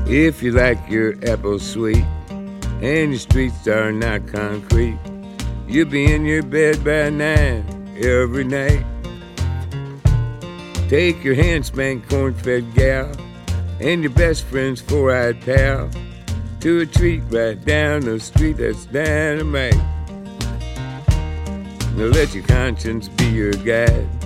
If you like your apple sweet and your streets are not concrete, you'll be in your bed by 9 every night. Take your hand-spanked corn-fed gal and your best friend's four-eyed pal to a treat right down the street that's dynamite. Now let your conscience be your guide.